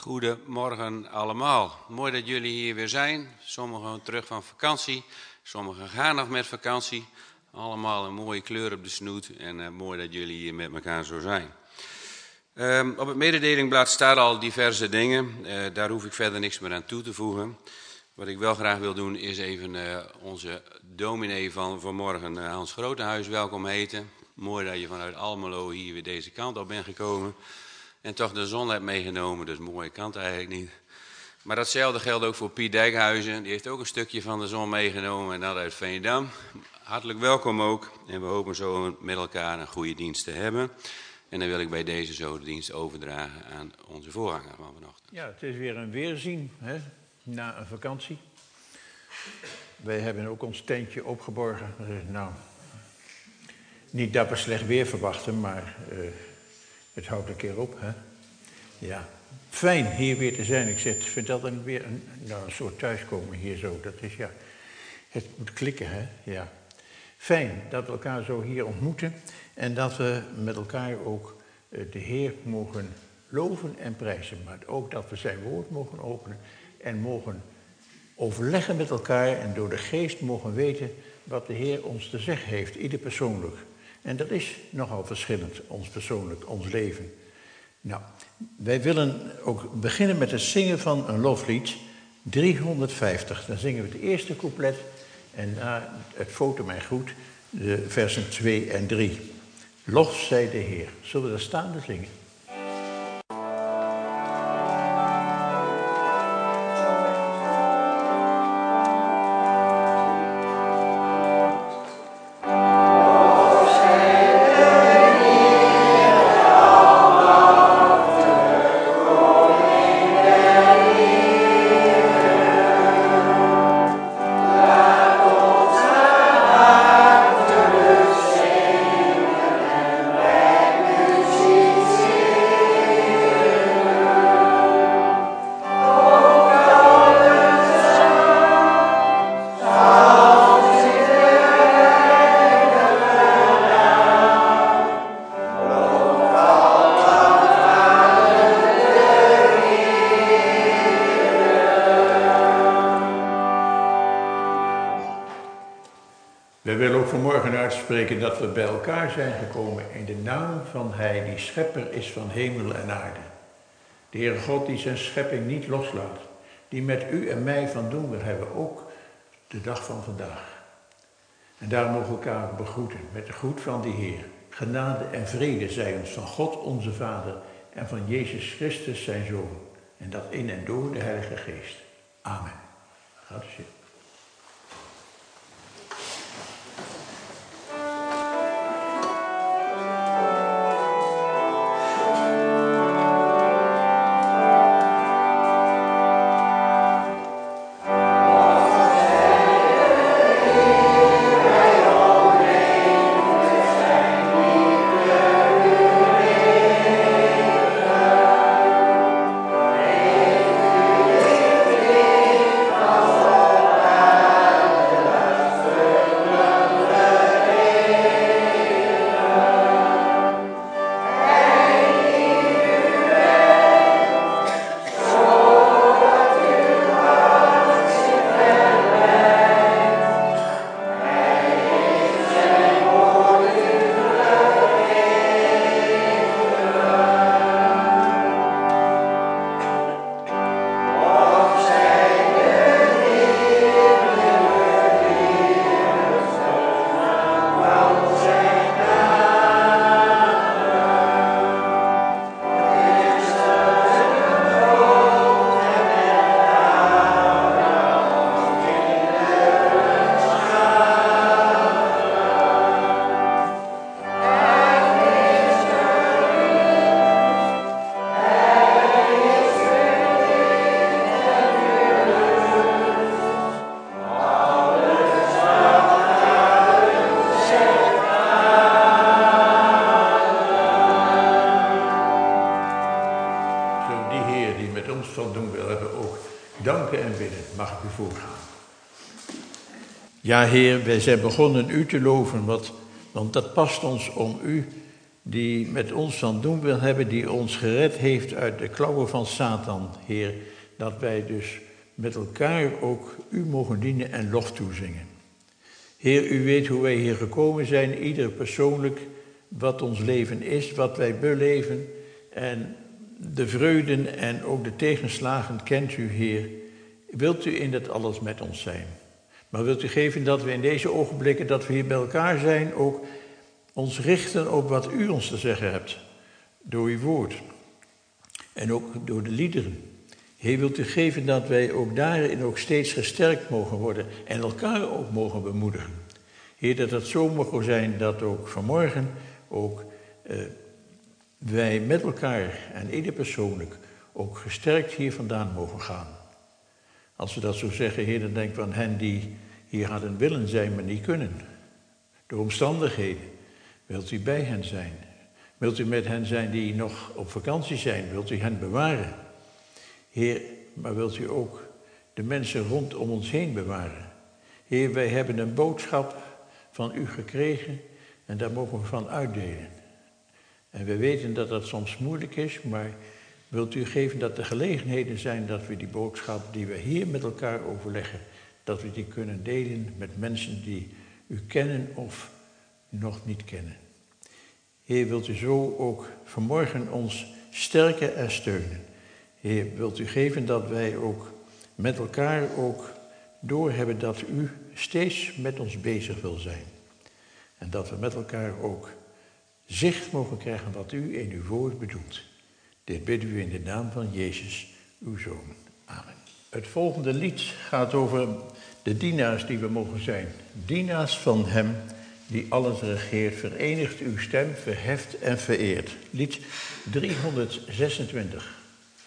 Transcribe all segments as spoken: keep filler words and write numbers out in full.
Goedemorgen allemaal. Mooi dat jullie hier weer zijn. Sommigen terug van vakantie, sommigen gaan nog met vakantie. Allemaal een mooie kleur op de snoet en uh, mooi dat jullie hier met elkaar zo zijn. Um, op het mededelingblad staan al diverse dingen. Uh, daar hoef ik verder niks meer aan toe te voegen. Wat ik wel graag wil doen is even uh, onze dominee van vanmorgen, uh, Hans Grotehuis, welkom heten. Mooi dat je vanuit Almelo hier weer deze kant op bent gekomen. En toch de zon hebt meegenomen, dus mooie kant eigenlijk niet. Maar datzelfde geldt ook voor Piet Dijkhuizen. Die heeft ook een stukje van de zon meegenomen en dat uit Veendam. Hartelijk welkom ook. En we hopen zo met elkaar een goede dienst te hebben. En dan wil ik bij deze zo de dienst overdragen aan onze voorganger van vanochtend. Ja, het is weer een weerzien, hè, na een vakantie. Wij hebben ook ons tentje opgeborgen. Nou, niet dat we slecht weer verwachten, maar uh, het houdt een keer op. Hè? Ja, fijn hier weer te zijn. Ik zeg, vind dat een, weer een, nou, een soort thuiskomen hier zo. Dat is ja, het moet klikken, hè? Ja. Fijn dat we elkaar zo hier ontmoeten en dat we met elkaar ook uh, de Heer mogen loven en prijzen. Maar ook dat we zijn woord mogen openen en mogen overleggen met elkaar en door de geest mogen weten wat de Heer ons te zeggen heeft, ieder persoonlijk. En dat is nogal verschillend, ons persoonlijk, ons leven. Nou, wij willen ook beginnen met het zingen van een loflied, driehonderdvijftig. Dan zingen we het eerste couplet en na het foto mij goed, de versen twee en drie. Lof zij de Heer. Zullen we daar staande zingen? Dat we bij elkaar zijn gekomen in de naam van Hij die schepper is van hemel en aarde. De Heere God die zijn schepping niet loslaat, die met u en mij van doen wil hebben, ook de dag van vandaag. En daarom mogen we elkaar begroeten met de groet van die Heer. Genade en vrede zij ons van God onze Vader en van Jezus Christus zijn Zoon. En dat in en door de Heilige Geest. Amen. Gaat u zitten. Ja, Heer, wij zijn begonnen u te loven, wat, want dat past ons om u die met ons van doen wil hebben, die ons gered heeft uit de klauwen van Satan, Heer, dat wij dus met elkaar ook u mogen dienen en lof toezingen. Heer, u weet hoe wij hier gekomen zijn, ieder persoonlijk, wat ons leven is, wat wij beleven. En de vreugden en ook de tegenslagen kent u, Heer. Wilt u in dat alles met ons zijn? Maar wilt u geven dat we in deze ogenblikken, dat we hier bij elkaar zijn, ook ons richten op wat u ons te zeggen hebt. Door uw woord. En ook door de liederen. Heer, wilt u geven dat wij ook daarin ook steeds gesterkt mogen worden en elkaar ook mogen bemoedigen. Heer, dat het zo mogen zijn dat ook vanmorgen ook eh, wij met elkaar en ieder persoonlijk ook gesterkt hier vandaan mogen gaan. Als we dat zo zeggen, Heer, dan denk ik van hen die hier hadden willen zijn, maar niet kunnen. Door omstandigheden. Wilt u bij hen zijn? Wilt u met hen zijn die nog op vakantie zijn? Wilt u hen bewaren? Heer, maar wilt u ook de mensen rondom ons heen bewaren? Heer, wij hebben een boodschap van u gekregen en daar mogen we van uitdelen. En we weten dat dat soms moeilijk is, maar wilt u geven dat er gelegenheden zijn dat we die boodschap die we hier met elkaar overleggen, dat we die kunnen delen met mensen die u kennen of nog niet kennen. Heer, wilt u zo ook vanmorgen ons sterken en steunen. Heer, wilt u geven dat wij ook met elkaar ook doorhebben dat u steeds met ons bezig wil zijn. En dat we met elkaar ook zicht mogen krijgen wat u in uw woord bedoelt. Dit bidden we in de naam van Jezus, uw Zoon. Amen. Het volgende lied gaat over de dienaars die we mogen zijn. Dienaars van hem die alles regeert, verenigt uw stem, verheft en vereert. Lied driehonderdzesentwintig.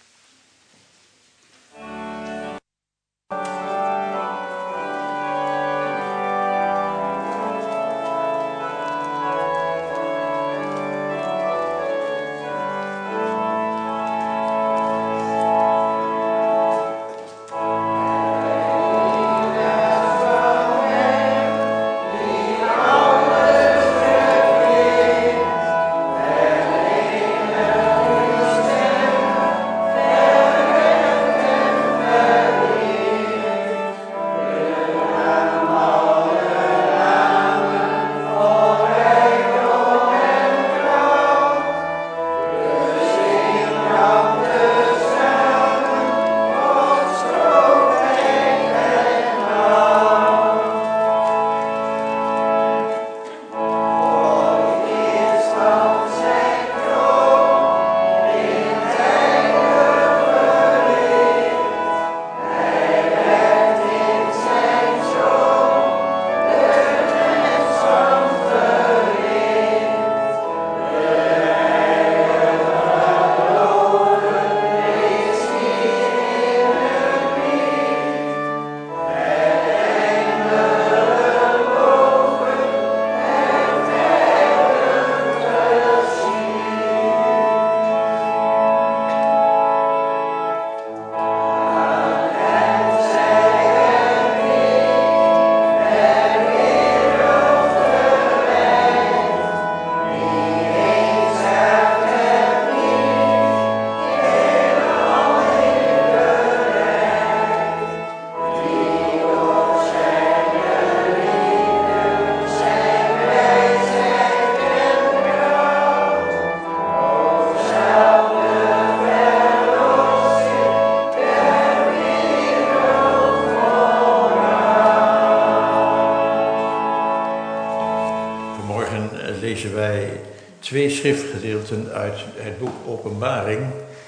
Lezen wij twee schriftgedeelten uit het boek Openbaring.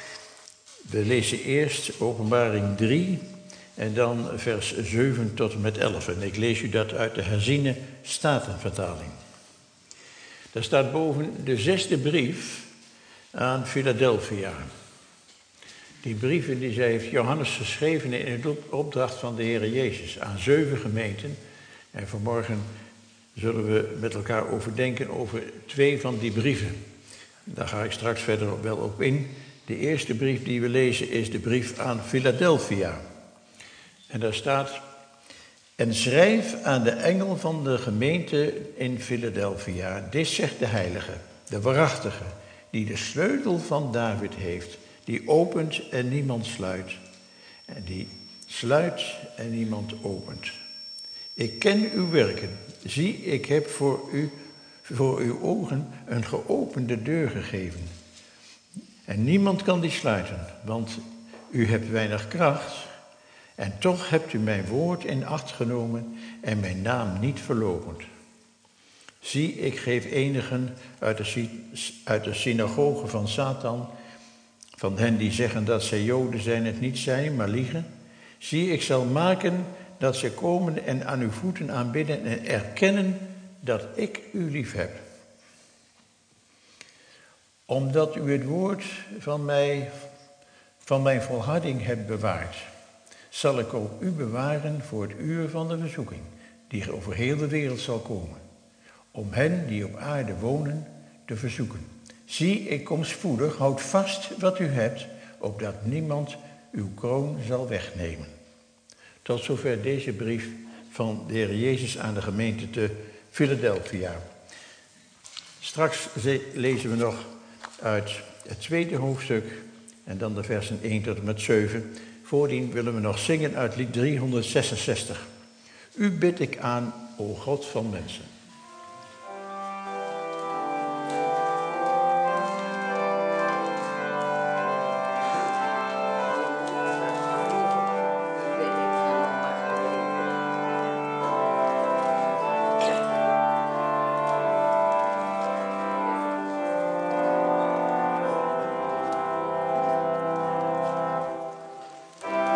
We lezen eerst Openbaring drie en dan vers zeven tot en met elf. En ik lees u dat uit de herziene Statenvertaling. Daar staat boven de zesde brief aan Philadelphia. Die brieven die zij heeft Johannes geschreven in de opdracht van de Heer Jezus aan zeven gemeenten. En vanmorgen zullen we met elkaar overdenken over twee van die brieven. Daar ga ik straks verder wel op in. De eerste brief die we lezen is de brief aan Philadelphia. En daar staat: en schrijf aan de engel van de gemeente in Philadelphia, dit zegt de heilige, de waarachtige, die de sleutel van David heeft, die opent en niemand sluit, en die sluit en niemand opent. Ik ken uw werken, zie, ik heb voor u, voor uw ogen een geopende deur gegeven. En niemand kan die sluiten, want u hebt weinig kracht, en toch hebt u mijn woord in acht genomen en mijn naam niet verloochend. Zie, ik geef enigen uit de, uit de synagoge van Satan, van hen die zeggen dat zij Joden zijn, het niet zijn, maar liegen. Zie, ik zal maken dat ze komen en aan uw voeten aanbidden en erkennen dat ik u lief heb. Omdat u het woord van, mij, van mijn volharding hebt bewaard, zal ik ook u bewaren voor het uur van de verzoeking, die over heel de wereld zal komen, om hen die op aarde wonen te verzoeken. Zie, ik kom spoedig, houd vast wat u hebt, opdat niemand uw kroon zal wegnemen. Tot zover deze brief van de Heer Jezus aan de gemeente te Philadelphia. Straks lezen we nog uit het tweede hoofdstuk en dan de versen één tot en met zeven. Voordien willen we nog zingen uit lied driehonderdzesenzestig. U bid ik aan, o God van mensen.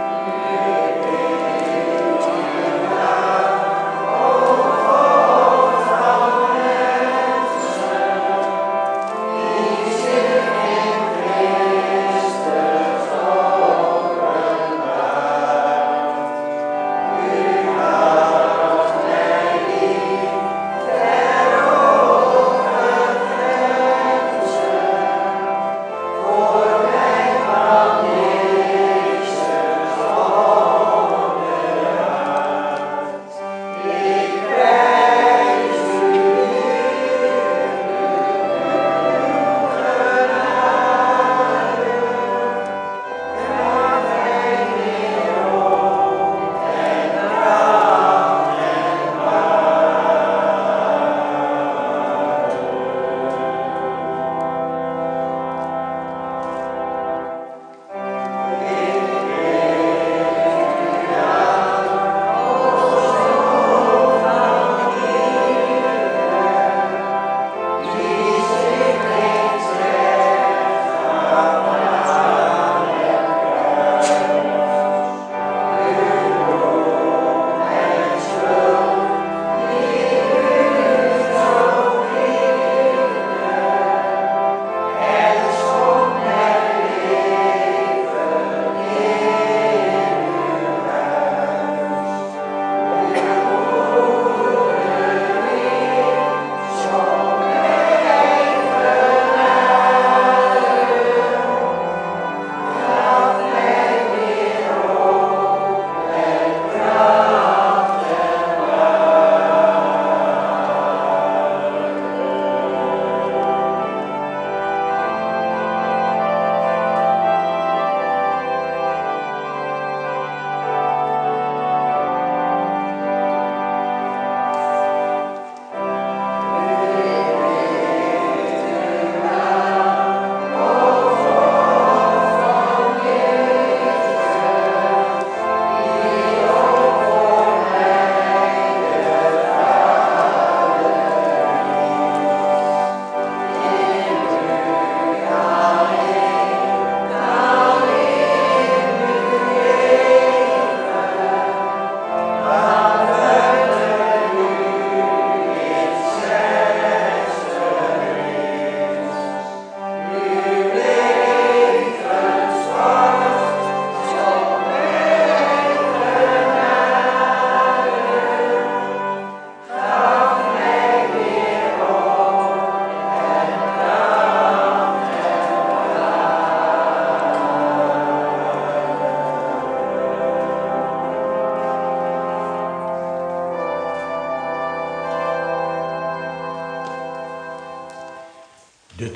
Oh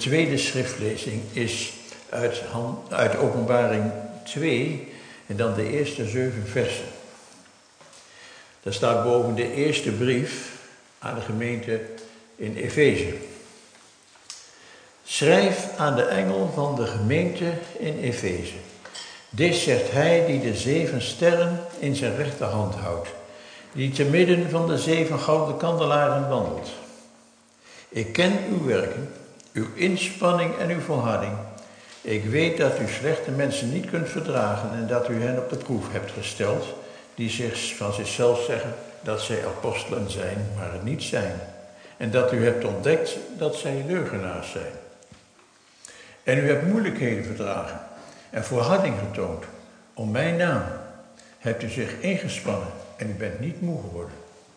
tweede schriftlezing is uit, hand, uit Openbaring twee en dan de eerste zeven versen. Daar staat boven de eerste brief aan de gemeente in Efeze. Schrijf aan de engel van de gemeente in Efeze. Dit zegt hij die de zeven sterren in zijn rechterhand houdt, die te midden van de zeven gouden kandelaren wandelt. Ik ken uw werken, uw inspanning en uw volharding. Ik weet dat u slechte mensen niet kunt verdragen en dat u hen op de proef hebt gesteld, die zich van zichzelf zeggen dat zij apostelen zijn, maar het niet zijn. En dat u hebt ontdekt dat zij leugenaars zijn. En u hebt moeilijkheden verdragen en volharding getoond. Om mijn naam hebt u zich ingespannen en u bent niet moe geworden.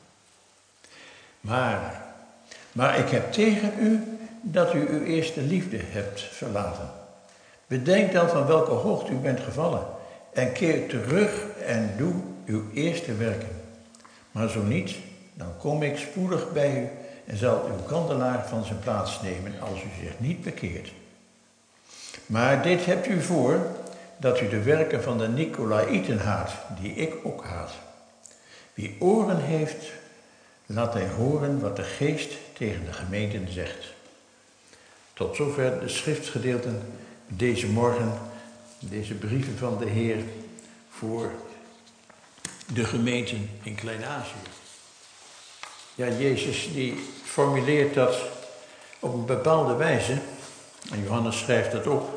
Maar, maar ik heb tegen u dat u uw eerste liefde hebt verlaten. Bedenk dan van welke hoogte u bent gevallen en keer terug en doe uw eerste werken. Maar zo niet, dan kom ik spoedig bij u en zal uw kandelaar van zijn plaats nemen als u zich niet bekeert. Maar dit hebt u voor, dat u de werken van de Nicolaïten haat, die ik ook haat. Wie oren heeft, laat hij horen wat de geest tegen de gemeenten zegt. Tot zover de schriftgedeelten deze morgen, deze brieven van de Heer voor de gemeenten in Klein-Azië. Ja, Jezus die formuleert dat op een bepaalde wijze, en Johannes schrijft dat op.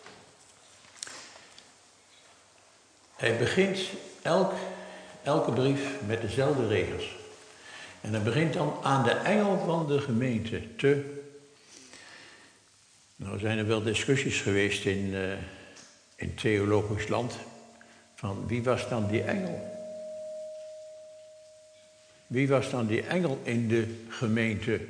Hij begint elk, elke brief met dezelfde regels. En hij begint dan aan de engel van de gemeente te... Nou zijn er wel discussies geweest in, uh, in theologisch land, van wie was dan die engel? Wie was dan die engel in de gemeente?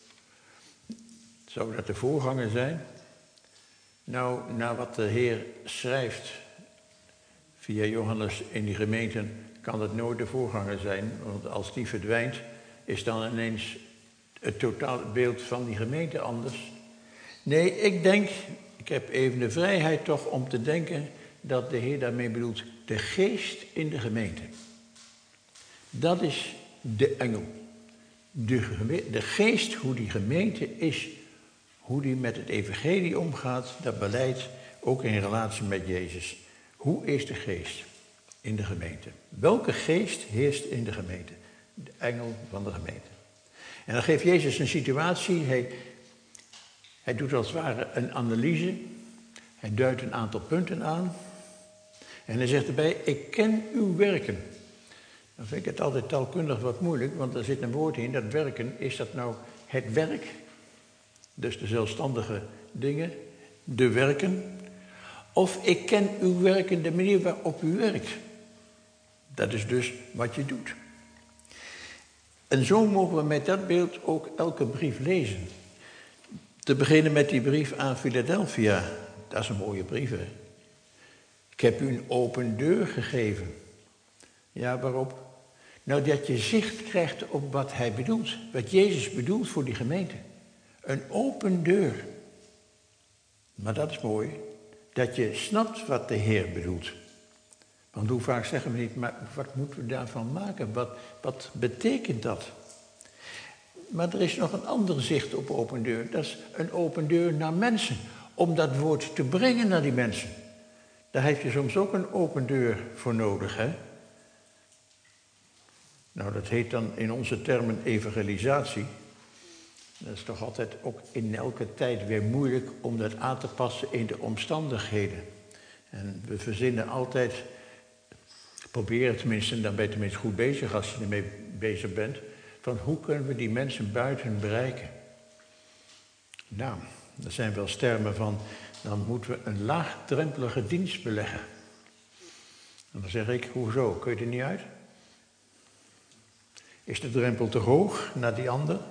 Zou dat de voorganger zijn? Nou, naar wat de Heer schrijft via Johannes in die gemeenten, kan het nooit de voorganger zijn. Want als die verdwijnt, is dan ineens het totale beeld van die gemeente anders. Nee, ik denk, ik heb even de vrijheid toch om te denken dat de Heer daarmee bedoelt de geest in de gemeente. Dat is de engel. De, geme- de geest, hoe die gemeente is, hoe die met het evangelie omgaat, dat beleidt ook in relatie met Jezus. Hoe is de geest in de gemeente? Welke geest heerst in de gemeente? De engel van de gemeente. En dan geeft Jezus een situatie, hij, hij doet als het ware een analyse, hij duidt een aantal punten aan en hij zegt erbij, ik ken uw werken. Dan vind ik het altijd taalkundig wat moeilijk, want er zit een woord in, dat werken, is dat nou het werk? Dus de zelfstandige dingen, de werken. Of ik ken uw werken, de manier waarop u werkt. Dat is dus wat je doet. En zo mogen we met dat beeld ook elke brief lezen. Te beginnen met die brief aan Philadelphia. Dat is een mooie brief, hè? Ik heb u een open deur gegeven. Ja, waarop? Nou, dat je zicht krijgt op wat hij bedoelt. Wat Jezus bedoelt voor die gemeente. Een open deur. Maar dat is mooi. Dat je snapt wat de Heer bedoelt. Want hoe vaak zeggen we niet, maar wat moeten we daarvan maken? Wat, wat betekent dat? Maar er is nog een ander zicht op open deur. Dat is een open deur naar mensen. Om dat woord te brengen naar die mensen. Daar heb je soms ook een open deur voor nodig, hè? Nou, dat heet dan in onze termen evangelisatie. Dat is toch altijd ook in elke tijd weer moeilijk om dat aan te passen in de omstandigheden. En we verzinnen altijd, proberen tenminste, dan ben je tenminste goed bezig als je ermee bezig bent, van hoe kunnen we die mensen buiten bereiken. Nou, er zijn wel termen van, dan moeten we een laagdrempelige dienst beleggen. En dan zeg ik, hoezo, kun je er niet uit? Is de drempel te hoog naar die ander?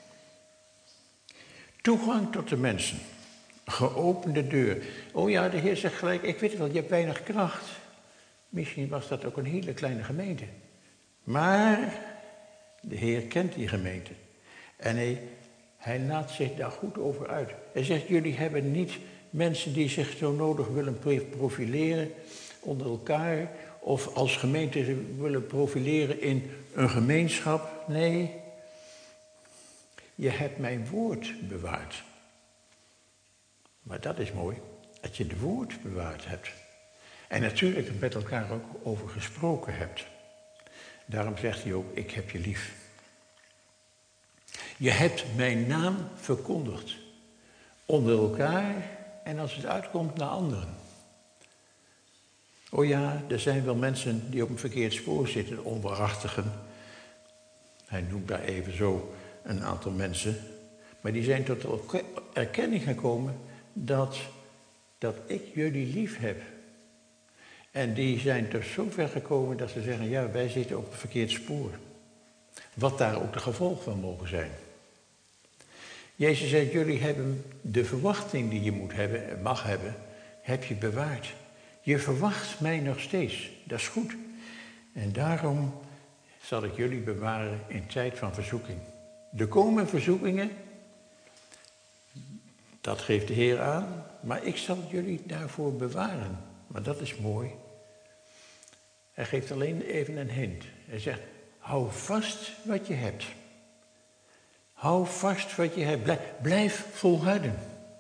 Toegang tot de mensen. Geopende deur. Oh ja, de Heer zegt gelijk, ik weet wel, je hebt weinig kracht. Misschien was dat ook een hele kleine gemeente. Maar de Heer kent die gemeente. En hij, Hij laat zich daar goed over uit. Hij zegt, jullie hebben niet mensen die zich zo nodig willen profileren onder elkaar, of als gemeente willen profileren in een gemeenschap. Nee, je hebt mijn woord bewaard. Maar dat is mooi, dat je het woord bewaard hebt. En natuurlijk met elkaar ook over gesproken hebt. Daarom zegt hij ook, ik heb je lief. Je hebt mijn naam verkondigd. Onder elkaar en als het uitkomt naar anderen. Oh ja, er zijn wel mensen die op een verkeerd spoor zitten, onwaarachtigen. Hij noemt daar even zo een aantal mensen. Maar die zijn tot de erkenning gekomen dat, dat ik jullie lief heb. En die zijn tot zover gekomen dat ze zeggen, ja, wij zitten op een verkeerd spoor. Wat daar ook de gevolgen van mogen zijn. Jezus zegt, jullie hebben de verwachting die je moet hebben en mag hebben, heb je bewaard. Je verwacht mij nog steeds, dat is goed. En daarom zal ik jullie bewaren in tijd van verzoeking. Er komen verzoekingen, dat geeft de Heer aan, maar ik zal jullie daarvoor bewaren. Maar dat is mooi. Hij geeft alleen even een hint. Hij zegt, hou vast wat je hebt. Hou vast wat je hebt. Blijf, blijf volharden.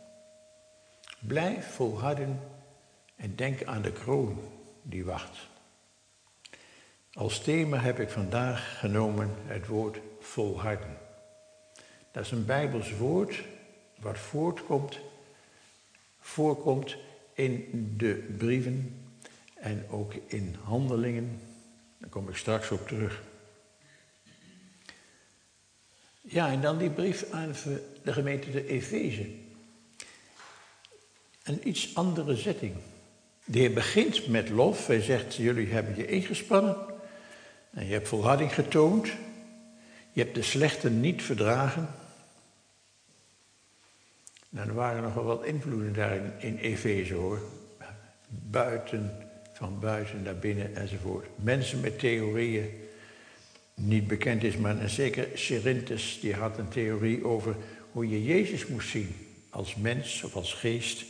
Blijf volharden en denk aan de kroon die wacht. Als thema heb ik vandaag genomen het woord volharden. Dat is een Bijbels woord wat voortkomt, voorkomt in de brieven en ook in handelingen. Daar kom ik straks op terug. Ja, en dan die brief aan de gemeente de Efeze. Een iets andere setting. De Heer begint met lof. Hij zegt, jullie hebben je ingespannen. En je hebt volharding getoond. Je hebt de slechte niet verdragen. Nou, er waren nogal wat invloeden daar in, in Efeze, hoor. Buiten, van buiten naar binnen enzovoort. Mensen met theorieën. Niet bekend is, maar zeker Cerinthus, die had een theorie over hoe je Jezus moest zien. Als mens of als geest.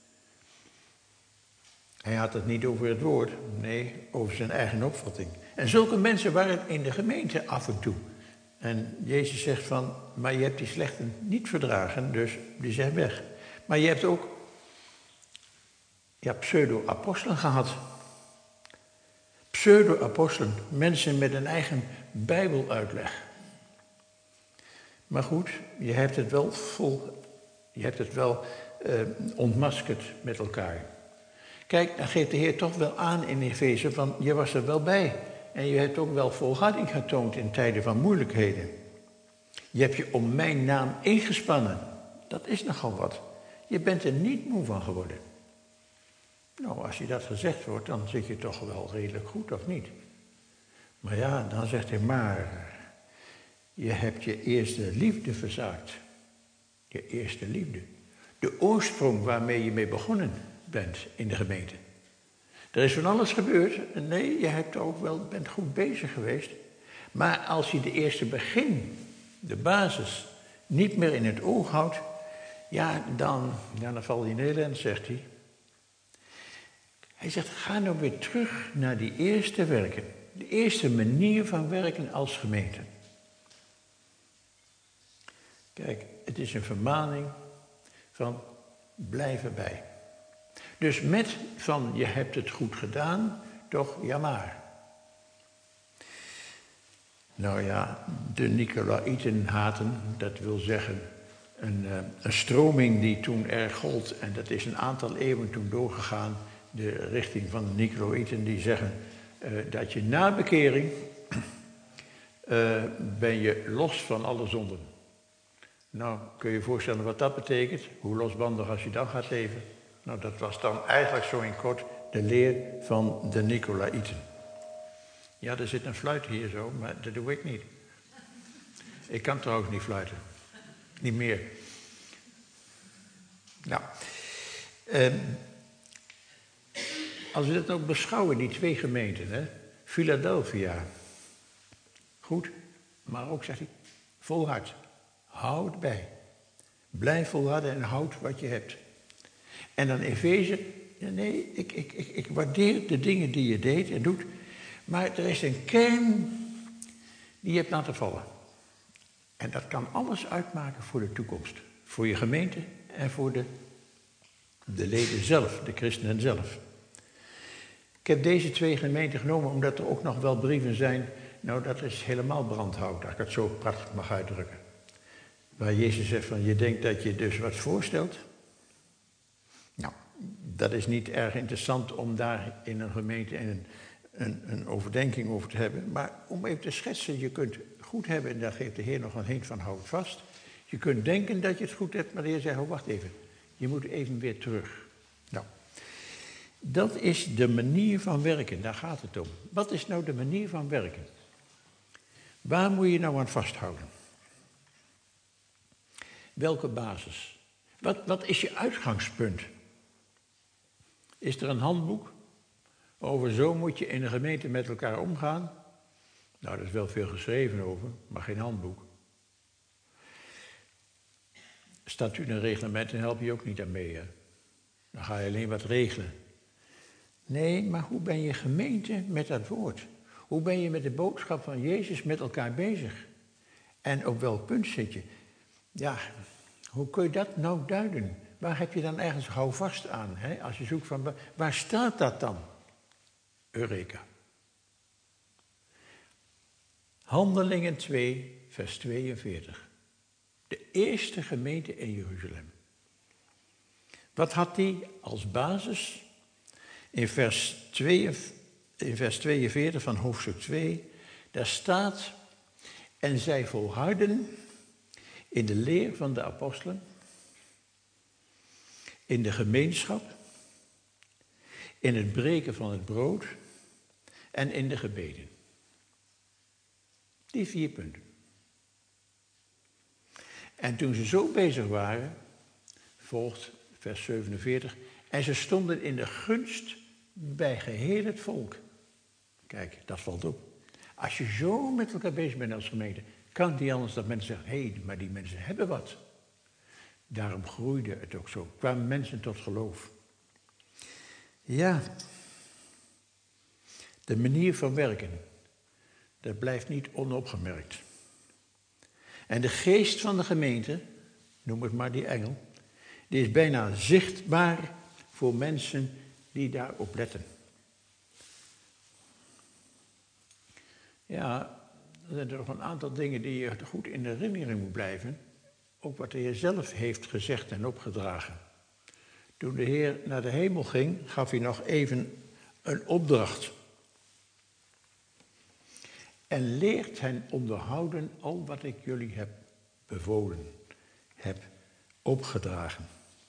Hij had het niet over het woord, nee, over zijn eigen opvatting. En zulke mensen waren in de gemeente af en toe. En Jezus zegt van, maar je hebt die slechten niet verdragen, dus die zijn weg. Maar je hebt ook ja, pseudo-apostelen gehad. Pseudo-apostelen, mensen met een eigen bijbeluitleg. Maar goed, je hebt het wel vol, je hebt het wel eh, ontmaskerd met elkaar. Kijk, dan geeft de Heer toch wel aan in Efeze van, je was er wel bij. En je hebt ook wel volharding getoond in tijden van moeilijkheden. Je hebt je om mijn naam ingespannen. Dat is nogal wat. Je bent er niet moe van geworden. Nou, als je dat gezegd wordt, dan zit je toch wel redelijk goed, of niet? Maar ja, dan zegt hij, maar je hebt je eerste liefde verzaakt. Je eerste liefde. De oorsprong waarmee je mee begonnen bent in de gemeente. Er is van alles gebeurd. Nee, je hebt ook wel, bent goed bezig geweest. Maar als je de eerste begin, de basis, niet meer in het oog houdt, ja, dan, ja, dan val je in Nederland, zegt hij. Hij zegt, ga nou weer terug naar die eerste werken. De eerste manier van werken als gemeente. Kijk, het is een vermaning van blijf erbij. Dus met van je hebt het goed gedaan, toch ja maar. Nou ja, de Nicolaïten haten, dat wil zeggen een, een stroming die toen erg gold. En dat is een aantal eeuwen toen doorgegaan, de richting van de Nicolaïten, die zeggen uh, dat je na bekering uh, ben je los van alle zonden. Nou, kun je je voorstellen wat dat betekent? Hoe losbandig als je dan gaat leven? Nou, dat was dan eigenlijk zo in kort de leer van de Nicolaïten. Ja, er zit een fluit hier zo, maar dat doe ik niet. Ik kan trouwens niet fluiten. Niet meer. Nou, eh, als we dat ook beschouwen, die twee gemeenten, hè, Philadelphia, goed, maar ook, zegt hij, volhard, houd bij. Blijf volharden en houd wat je hebt. En dan Efeze, nee, ik, ik, ik, ik waardeer de dingen die je deed en doet, maar er is een kern die je hebt laten vallen. En dat kan alles uitmaken voor de toekomst. Voor je gemeente en voor de, de leden zelf, de christenen zelf. Ik heb deze twee gemeenten genomen omdat er ook nog wel brieven zijn. Nou, dat is helemaal brandhout, als ik het zo prachtig mag uitdrukken. Waar Jezus zegt van, je denkt dat je dus wat voorstelt. Nou, dat is niet erg interessant om daar in een gemeente een, een, een overdenking over te hebben. Maar om even te schetsen, je kunt goed hebben, en daar geeft de Heer nog een hint van, houd vast. Je kunt denken dat je het goed hebt, maar de Heer zegt, oh, wacht even. Je moet even weer terug. Nou, dat is de manier van werken, daar gaat het om. Wat is nou de manier van werken? Waar moet je nou aan vasthouden? Welke basis? Wat, wat is je uitgangspunt? Is er een handboek over zo moet je in een gemeente met elkaar omgaan? Nou, er is wel veel geschreven over, maar geen handboek. Statuut en reglementen helpen je ook niet aan mee, hè? Dan ga je alleen wat regelen. Nee, maar hoe ben je gemeente met dat woord? Hoe ben je met de boodschap van Jezus met elkaar bezig? En op welk punt zit je? Ja, hoe kun je dat nou duiden? Waar heb je dan ergens houvast aan? Hè? Als je zoekt van, waar staat dat dan? Eureka. Handelingen twee, vers tweeënveertig. De eerste gemeente in Jeruzalem. Wat had die als basis? In vers, twee, in vers tweeënveertig van hoofdstuk twee, daar staat, en zij volharden in de leer van de apostelen, in de gemeenschap, in het breken van het brood en in de gebeden. Die vier punten. En toen ze zo bezig waren, volgt vers zevenenveertig, en ze stonden in de gunst bij geheel het volk. Kijk, dat valt op. Als je zo met elkaar bezig bent als gemeente, kan het niet anders dat mensen zeggen, hé, hey, maar die mensen hebben wat. Daarom groeide het ook zo. Kwamen mensen tot geloof. Ja, de manier van werken, dat blijft niet onopgemerkt. En de geest van de gemeente, noem het maar die engel, die is bijna zichtbaar voor mensen die daarop letten. Ja, er zijn er nog een aantal dingen die je goed in herinnering moet blijven. Ook wat de Heer zelf heeft gezegd en opgedragen. Toen de Heer naar de hemel ging, gaf hij nog even een opdracht. En leert hen onderhouden al wat ik jullie heb bevolen, heb opgedragen.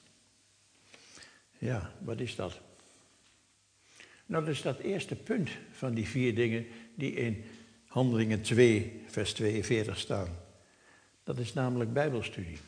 Ja, wat is dat? Nou, dat is dat eerste punt van die vier dingen die in Handelingen twee, vers tweeënveertig staan. Dat is namelijk Bijbelstudie.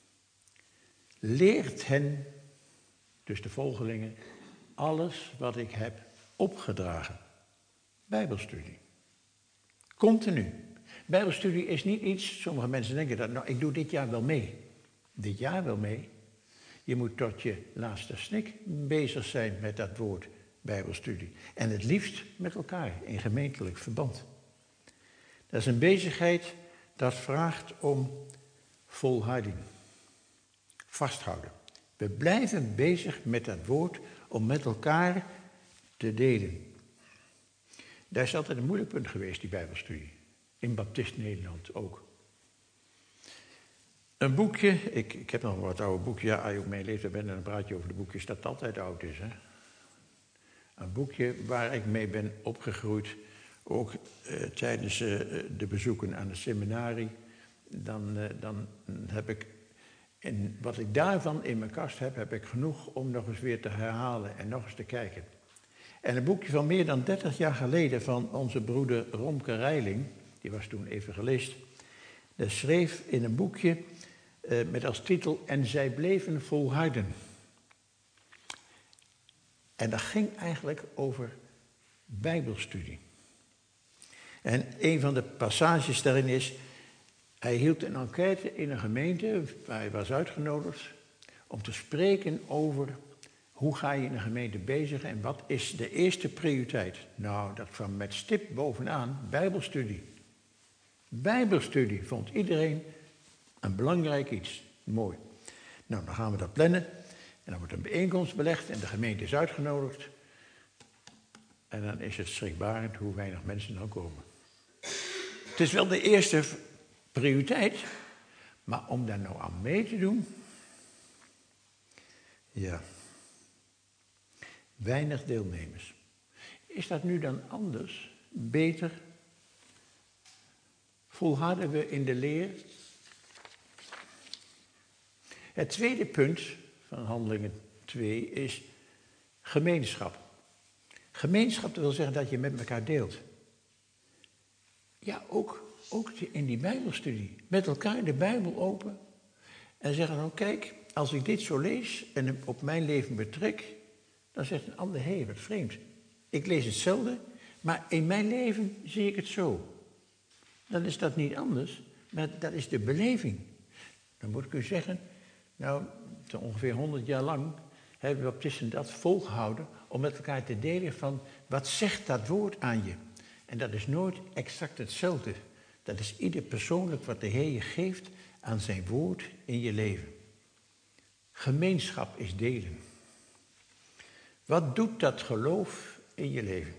Leert hen, dus de volgelingen, alles wat ik heb opgedragen. Bijbelstudie. Continu. Bijbelstudie is niet iets, sommige mensen denken dat, nou, ik doe dit jaar wel mee. Dit jaar wel mee. Je moet tot je laatste snik bezig zijn met dat woord Bijbelstudie. En het liefst met elkaar, in gemeentelijk verband. Dat is een bezigheid dat vraagt om volharding. Vasthouden. We blijven bezig met dat woord om met elkaar te delen. Daar is altijd een moeilijk punt geweest, die Bijbelstudie. In Baptist Nederland ook. Een boekje, ik, ik heb nog wat oude boekje, ja, als je op mijn leeftijd bent en dan praat je over de boekjes dat altijd oud is. Hè? Een boekje waar ik mee ben opgegroeid, ook eh, tijdens eh, de bezoeken aan het seminarie. Dan, eh, dan heb ik, en wat ik daarvan in mijn kast heb, heb ik genoeg om nog eens weer te herhalen en nog eens te kijken. En een boekje van meer dan dertig jaar geleden van onze broeder Romke Reiling, die was toen evangelist, die schreef in een boekje uh, met als titel En zij bleven volharden. En dat ging eigenlijk over Bijbelstudie. En een van de passages daarin is, Hij hield een enquête in een gemeente waar hij was uitgenodigd om te spreken over hoe ga je in een gemeente bezig en wat is de eerste prioriteit. Nou, dat kwam met stip bovenaan, bijbelstudie. Bijbelstudie vond iedereen een belangrijk iets. Mooi. Nou, dan gaan we dat plannen en dan wordt een bijeenkomst belegd en de gemeente is uitgenodigd. En dan is het schrikbarend hoe weinig mensen dan komen. Het is wel de eerste prioriteit, maar om daar nou aan mee te doen, ja, weinig deelnemers. Is dat nu dan anders, beter? Volharden we in de leer? Het tweede punt van Handelingen twee is gemeenschap. Gemeenschap wil zeggen dat je met elkaar deelt. Ja, ook, ook in die bijbelstudie. Met elkaar de Bijbel open. En zeggen dan, kijk, als ik dit zo lees en hem op mijn leven betrek, dan zegt een ander, hé, hey, wat vreemd. Ik lees hetzelfde, maar in mijn leven zie ik het zo. Dan is dat niet anders, maar dat is de beleving. Dan moet ik u zeggen, nou, ongeveer honderd jaar lang hebben we baptisten dat volgehouden om met elkaar te delen van wat zegt dat woord aan je. En dat is nooit exact hetzelfde. Dat is ieder persoonlijk wat de Heer je geeft aan zijn woord in je leven. Gemeenschap is delen. Wat doet dat geloof in je leven?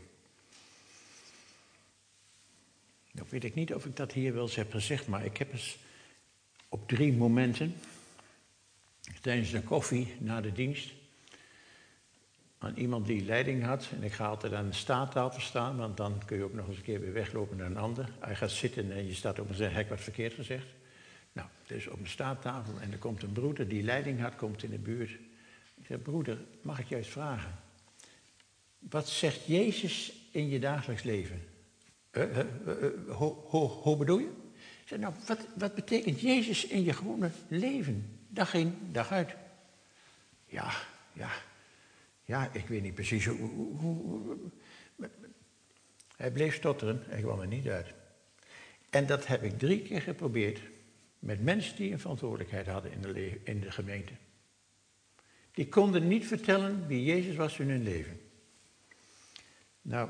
Nou weet ik niet of ik dat hier wel eens heb gezegd, maar ik heb eens op drie momenten tijdens de koffie na de dienst aan iemand die leiding had. En ik ga altijd aan de staattafel staan, want dan kun je ook nog eens een keer weer weglopen naar een ander. Hij gaat zitten en je staat op en zegt, heb ik wat verkeerd gezegd? Nou, dus op een staattafel en er komt een broeder die leiding had, komt in de buurt. Ik zeg, broeder, mag ik juist vragen? Wat zegt Jezus in je dagelijks leven? Uh, uh, uh, uh, hoe, hoe, hoe bedoel je? Ik zeg, nou, wat, wat betekent Jezus in je gewone leven? Dag in, dag uit. Ja, ja, ja, ik weet niet precies hoe... hoe, hoe hij bleef stotteren en kwam er niet uit. En dat heb ik drie keer geprobeerd met mensen die een verantwoordelijkheid hadden in de, le- in de gemeente. Die konden niet vertellen wie Jezus was in hun leven. Nou,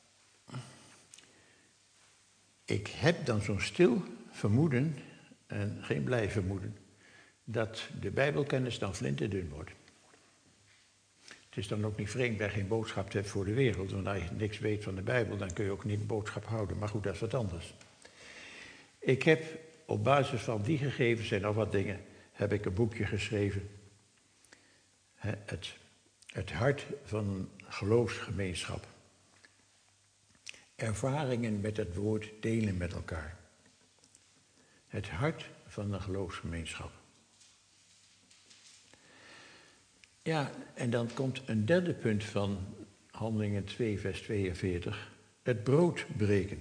ik heb dan zo'n stil vermoeden, en geen blij vermoeden, dat de Bijbelkennis dan flinterdun wordt. Het is dan ook niet vreemd dat je geen boodschap hebt voor de wereld, want als je niks weet van de Bijbel, dan kun je ook niet een boodschap houden. Maar goed, dat is wat anders. Ik heb op basis van die gegevens en nog wat dingen, heb ik een boekje geschreven. Het, het hart van een geloofsgemeenschap. Ervaringen met het woord delen met elkaar. Het hart van een geloofsgemeenschap. Ja, en dan komt een derde punt van Handelingen twee, vers tweeënveertig. Het brood breken.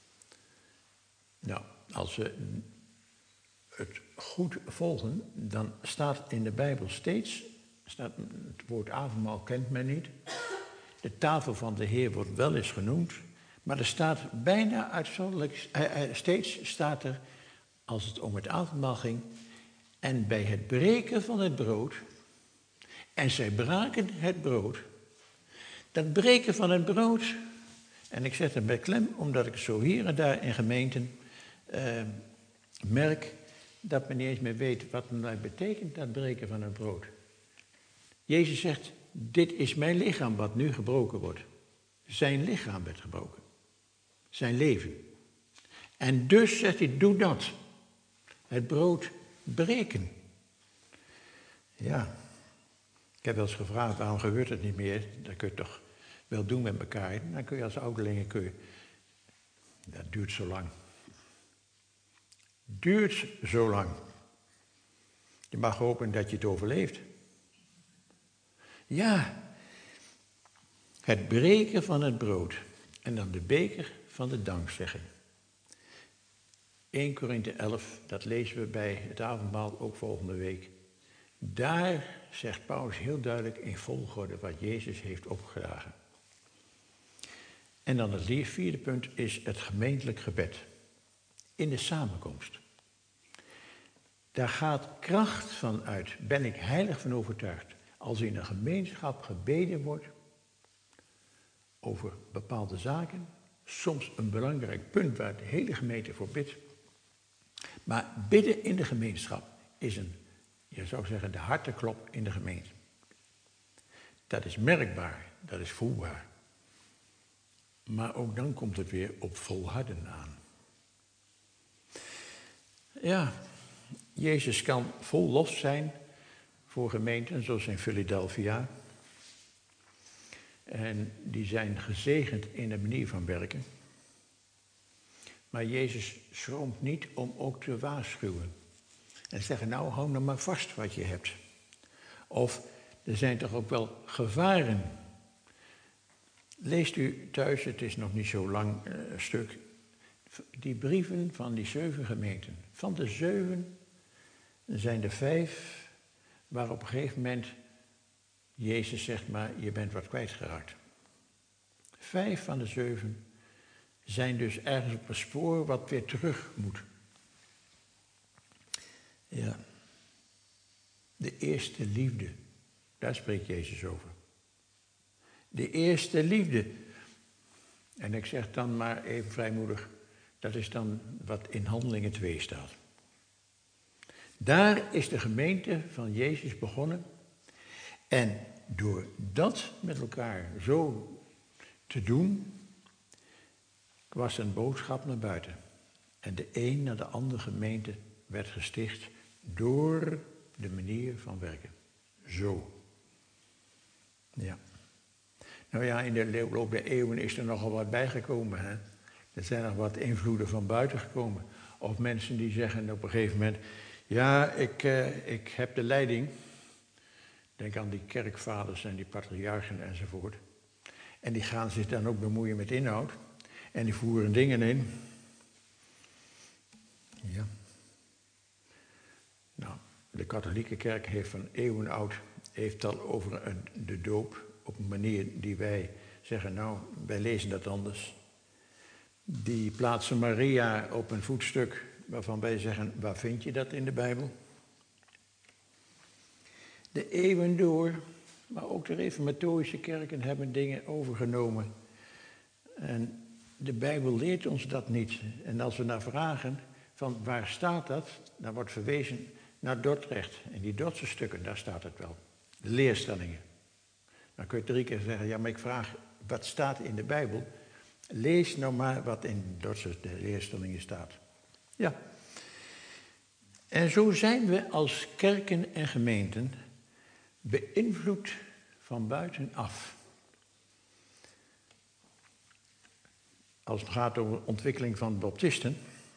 Nou, als we het goed volgen, dan staat in de Bijbel steeds, staat, het woord avondmaal kent men niet. De tafel van de Heer wordt wel eens genoemd, maar er staat bijna uitzonderlijk, eh, eh, steeds staat er, als het om het avondmaal ging, en bij het breken van het brood, en zij braken het brood. Dat breken van het brood, en ik zet het bij klem, omdat ik zo hier en daar in gemeenten eh, merk dat men niet eens meer weet wat het nou betekent, dat breken van het brood. Jezus zegt, dit is mijn lichaam wat nu gebroken wordt. Zijn lichaam werd gebroken. Zijn leven. En dus zegt hij, doe dat. Het brood breken. Ja. Ik heb wel eens gevraagd, waarom gebeurt het niet meer? Dat kun je toch wel doen met elkaar. Dan kun je als ouderlingen, kun je... Dat duurt zo lang. Duurt zo lang. Je mag hopen dat je het overleeft. Ja, het breken van het brood en dan de beker van de dankzegging. eerste Korinthe elf, dat lezen we bij het avondmaal ook volgende week. Daar zegt Paulus heel duidelijk in volgorde wat Jezus heeft opgedragen. En dan het vierde punt is het gemeentelijk gebed. In de samenkomst. Daar gaat kracht van uit, ben ik heilig van overtuigd. Als in een gemeenschap gebeden wordt over bepaalde zaken, soms een belangrijk punt waar de hele gemeente voor bidt. Maar bidden in de gemeenschap is een, je zou zeggen, de harteklop in de gemeente. Dat is merkbaar, dat is voelbaar. Maar ook dan komt het weer op volharden aan. Ja, Jezus kan vol lof zijn voor gemeenten zoals in Philadelphia. En die zijn gezegend in de manier van werken. Maar Jezus schroomt niet om ook te waarschuwen. En zeggen, nou, hou nou maar vast wat je hebt. Of, er zijn toch ook wel gevaren. Leest u thuis, het is nog niet zo lang uh, stuk, die brieven van die zeven gemeenten. Van de zeven zijn er vijf waar op een gegeven moment Jezus zegt, maar je bent wat kwijtgeraakt. Vijf van de zeven zijn dus ergens op een spoor wat weer terug moet. Ja. De eerste liefde, daar spreekt Jezus over. De eerste liefde. En ik zeg dan maar even vrijmoedig, dat is dan wat in Handelingen twee staat. Daar is de gemeente van Jezus begonnen. En door dat met elkaar zo te doen, was een boodschap naar buiten. En de een naar de andere gemeente werd gesticht door de manier van werken. Zo. Ja. Nou ja, in de loop der eeuwen is er nogal wat bijgekomen. Hè? Er zijn nog wat invloeden van buiten gekomen. Of mensen die zeggen op een gegeven moment, ja, ik, uh, ik heb de leiding. Denk aan die kerkvaders en die patriarchen enzovoort. En die gaan zich dan ook bemoeien met inhoud. En die voeren dingen in. Ja. Nou, de katholieke kerk heeft van eeuwen oud, heeft al over een, de doop op een manier die wij zeggen, nou, wij lezen dat anders. Die plaatsen Maria op een voetstuk waarvan wij zeggen, waar vind je dat in de Bijbel? De eeuwen door, maar ook de reformatorische kerken hebben dingen overgenomen. En de Bijbel leert ons dat niet. En als we naar vragen, van waar staat dat? Dan wordt verwezen naar Dordrecht. En die Dordtse stukken, daar staat het wel. De leerstellingen. Dan kun je drie keer zeggen, ja, maar ik vraag, wat staat in de Bijbel? Lees nou maar wat in de Dordtse leerstellingen staat. Ja. En zo zijn we als kerken en gemeenten beïnvloed van buitenaf. Als het gaat over de ontwikkeling van baptisten.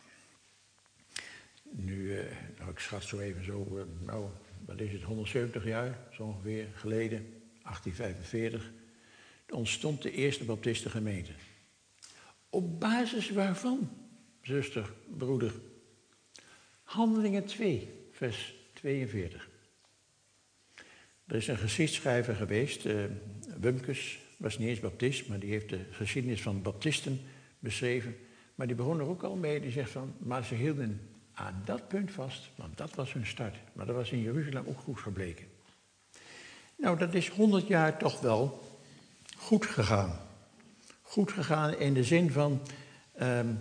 Nu, eh, nou, ik schat zo even zo, eh, nou, wat is het, honderdzeventig jaar, zo ongeveer geleden, achttien vijfenveertig, ontstond de eerste baptistengemeente. Op basis waarvan, zuster, broeder? Handelingen twee, vers tweeënveertig. Er is een geschiedschrijver geweest, uh, Wumkes, was niet eens baptist, maar die heeft de geschiedenis van baptisten beschreven. Maar die begon er ook al mee, die zegt van, maar ze hielden aan dat punt vast, want dat was hun start. Maar dat was in Jeruzalem ook goed gebleken. Nou, dat is honderd jaar toch wel goed gegaan. Goed gegaan in de zin van, um,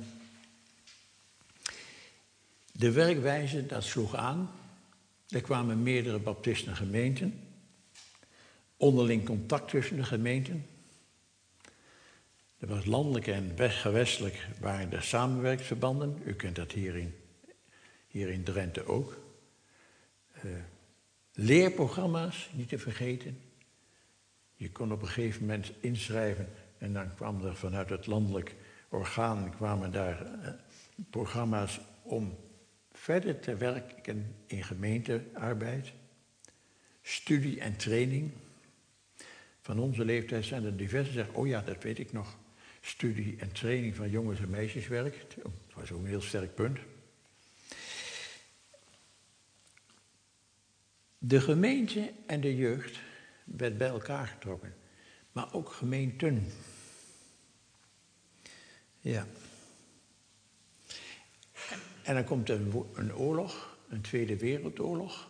de werkwijze, dat sloeg aan. Er kwamen meerdere baptistengemeenten. Onderling contact tussen de gemeenten. Er was landelijk en gewestelijk waren er samenwerksverbanden. U kent dat hier in, hier in Drenthe ook. Uh, leerprogramma's, niet te vergeten. Je kon op een gegeven moment inschrijven en dan kwam er vanuit het landelijk orgaan kwamen daar uh, programma's om verder te werken in gemeentearbeid, studie en training. Van onze leeftijd zijn er diverse die zeggen, oh ja, dat weet ik nog. Studie en training van jongens- en meisjeswerk. Dat was ook een heel sterk punt. De gemeente en de jeugd werd bij elkaar getrokken. Maar ook gemeenten. Ja. En dan komt een, een oorlog. een Tweede Wereldoorlog.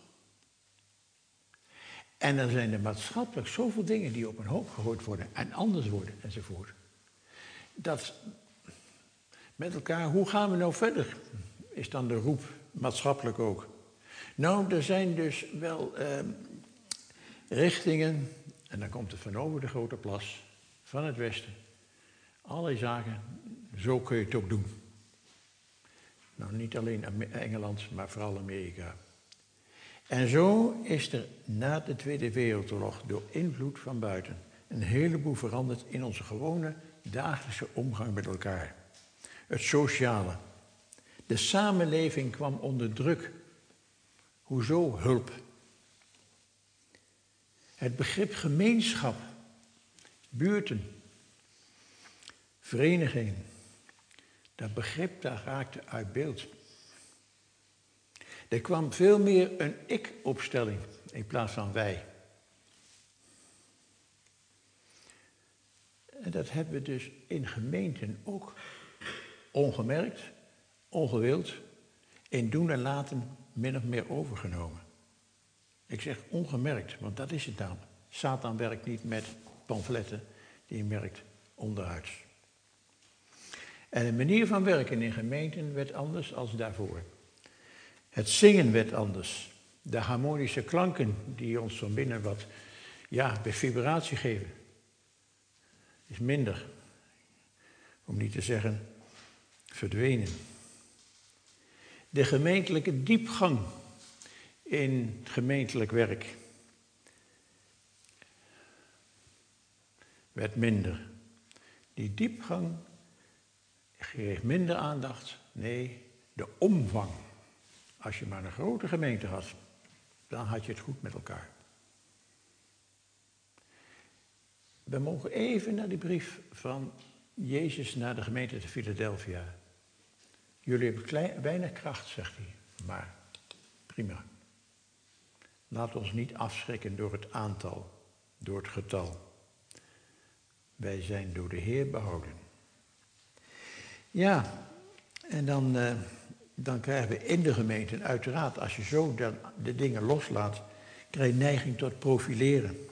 En dan zijn er maatschappelijk zoveel dingen die op een hoop gegooid worden en anders worden enzovoort. Dat met elkaar, hoe gaan we nou verder, is dan de roep, maatschappelijk ook. Nou, er zijn dus wel eh, richtingen, en dan komt het van over de Grote Plas, van het Westen. Allerlei zaken, zo kun je het ook doen. Nou, niet alleen Engeland, maar vooral Amerika. En zo is er na de Tweede Wereldoorlog door invloed van buiten een heleboel veranderd in onze gewone dagelijkse omgang met elkaar. Het sociale. De samenleving kwam onder druk. Hoezo hulp? Het begrip gemeenschap, buurten, verenigingen, dat begrip daar raakte uit beeld. Er kwam veel meer een ik-opstelling in plaats van wij. En dat hebben we dus in gemeenten ook ongemerkt, ongewild, in doen en laten min of meer overgenomen. Ik zeg ongemerkt, want dat is het dan. Satan werkt niet met pamfletten, die werkt onderuit. En de manier van werken in gemeenten werd anders als daarvoor. Het zingen werd anders. De harmonische klanken die ons van binnen wat, ja, bij vibratie geven, is minder. Om niet te zeggen verdwenen. De gemeentelijke diepgang in gemeentelijk werk werd minder. Die diepgang kreeg minder aandacht. Nee, de omvang. Als je maar een grote gemeente had, dan had je het goed met elkaar. We mogen even naar die brief van Jezus naar de gemeente te Philadelphia. Jullie hebben klein, weinig kracht, zegt hij, maar prima. Laat ons niet afschrikken door het aantal, door het getal. Wij zijn door de Heer behouden. Ja, en dan, uh, dan krijgen we in de gemeente, uiteraard, als je zo de, de dingen loslaat, krijg je neiging tot profileren.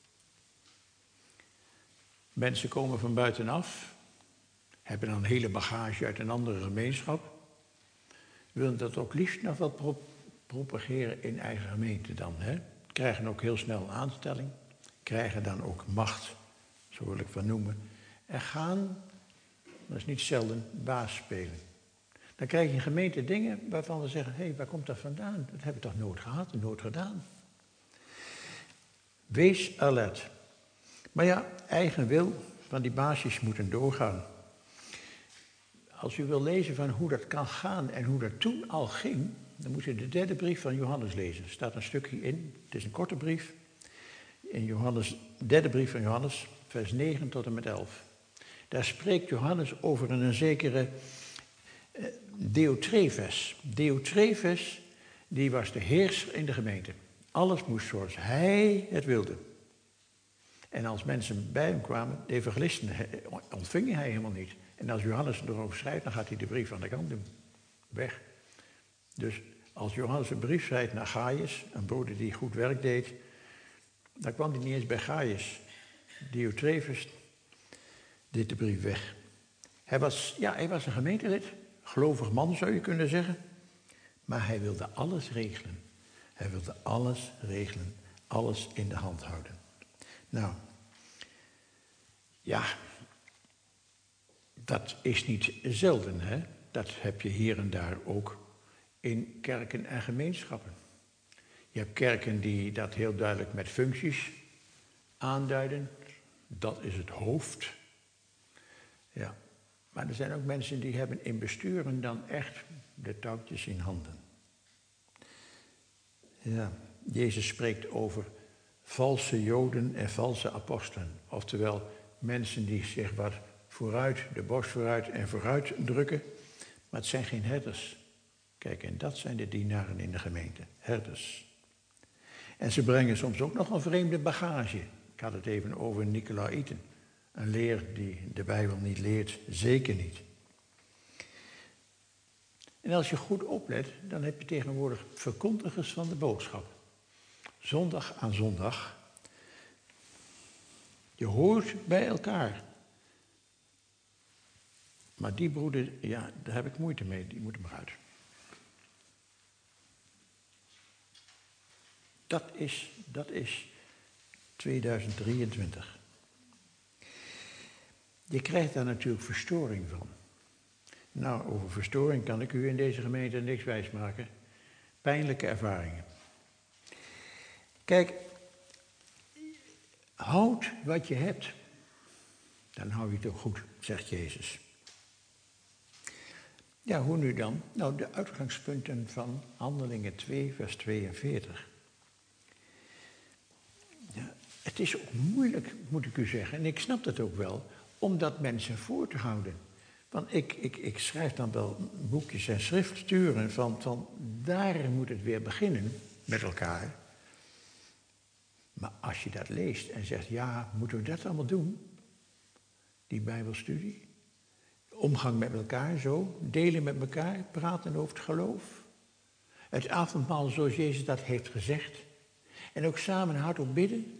Mensen komen van buitenaf, hebben dan een hele bagage uit een andere gemeenschap, willen dat ook liefst nog wat pro- propageren in eigen gemeente dan. Hè? Krijgen ook heel snel een aanstelling, krijgen dan ook macht, zo wil ik het noemen, en gaan, dat is niet zelden, baas spelen. Dan krijg je in gemeente dingen waarvan we zeggen, hé, hey, waar komt dat vandaan? Dat hebben we toch nooit gehad en nooit gedaan. Wees alert. Maar ja, eigen wil van die baasjes moeten doorgaan. Als u wil lezen van hoe dat kan gaan en hoe dat toen al ging, dan moet u de derde brief van Johannes lezen. Er staat een stukje in, het is een korte brief. In Johannes, derde brief van Johannes, vers negen tot en met elf. Daar spreekt Johannes over een zekere eh, Diotrefes. Diotrefes, die was de heerser in de gemeente. Alles moest zoals hij het wilde. En als mensen bij hem kwamen, de evangelisten, ontving hij helemaal niet. En als Johannes erover schrijft, dan gaat hij de brief aan de kant doen. Weg. Dus als Johannes een brief schrijft naar Gaius, een broeder die goed werk deed, dan kwam hij niet eens bij Gaius. Diotrefes deed de brief weg. Hij was, ja, hij was een gemeentelid, gelovig man zou je kunnen zeggen. Maar hij wilde alles regelen. Hij wilde alles regelen, alles in de hand houden. Nou, ja, dat is niet zelden, hè. Dat heb je hier en daar ook in kerken en gemeenschappen. Je hebt kerken die dat heel duidelijk met functies aanduiden. Dat is het hoofd. Ja, maar er zijn ook mensen die hebben in besturen dan echt de touwtjes in handen. Ja, Jezus spreekt over valse joden en valse apostelen. Oftewel mensen die zich wat vooruit, de borst vooruit en vooruit drukken. Maar het zijn geen herders. Kijk, en dat zijn de dienaren in de gemeente. Herders. En ze brengen soms ook nog een vreemde bagage. Ik had het even over Nicolaïten. Een leer die de Bijbel niet leert, zeker niet. En als je goed oplet, dan heb je tegenwoordig verkondigers van de boodschap. Zondag aan zondag. Je hoort bij elkaar. Maar die broeder, ja, daar heb ik moeite mee, die moet er maar uit. Dat is, dat is tweeduizend drieëntwintig. Je krijgt daar natuurlijk verstoring van. Nou, over verstoring kan ik u in deze gemeente niks wijsmaken. Pijnlijke ervaringen. Kijk, houd wat je hebt, dan hou je het ook goed, zegt Jezus. Ja, hoe nu dan? Nou, de uitgangspunten van Handelingen twee, vers tweeënveertig. Ja, het is ook moeilijk, moet ik u zeggen, en ik snap dat ook wel, om dat mensen voor te houden. Want ik, ik, ik schrijf dan wel boekjes en schriftsturen van, van daar moet het weer beginnen met elkaar. Maar als je dat leest en zegt, ja, moeten we dat allemaal doen? Die Bijbelstudie? Omgang met elkaar zo, delen met elkaar, praten over het geloof. Het avondmaal zoals Jezus dat heeft gezegd. En ook samen hardop bidden.